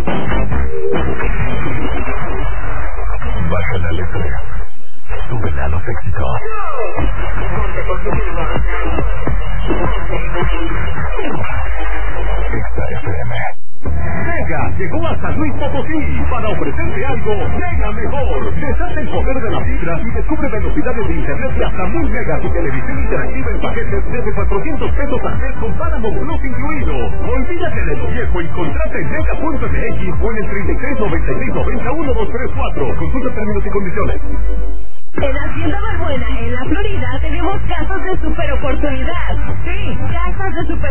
Baja la letra. Súbela a los éxitos. Exa FM. Mega llegó a San Luis Potosí para ofrecerte algo mega mejor. Deshace el poder de la fibra y descubre velocidades de internet de hasta 1000 megas y televisión interactiva en paquetes desde 400 pesos al mes con Paramount Plus incluido. Olvídate de lo viejo y contrata en mega.mx o en el 3396901234. Consulta términos y condiciones. En Hacienda Barbuena, en la Florida, tenemos casas de super oportunidad. Sí, casas de super